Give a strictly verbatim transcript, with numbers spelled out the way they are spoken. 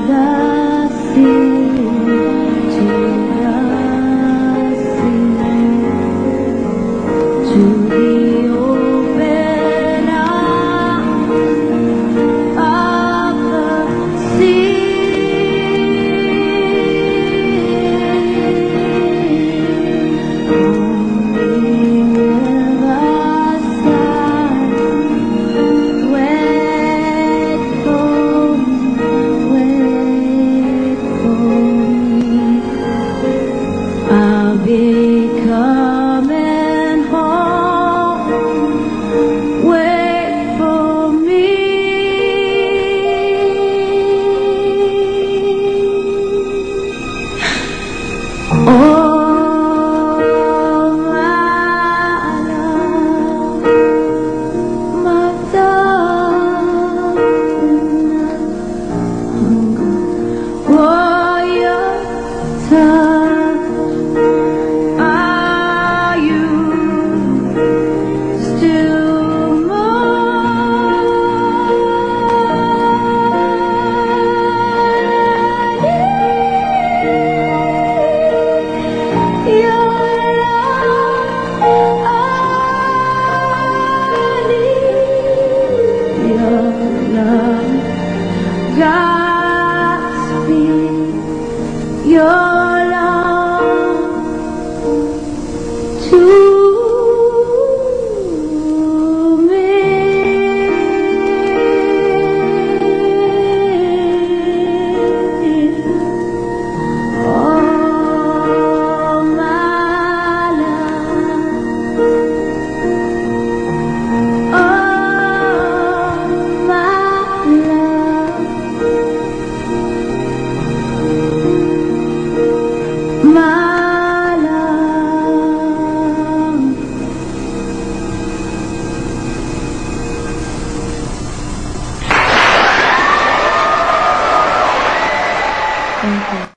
the sea, to the sea, to the open arms of the sea. I'll be coming home, wait for me. Oh, my love, my darling, for your time. God speak your love to me. Oh, my love. Oh, my love. My love. Thank you.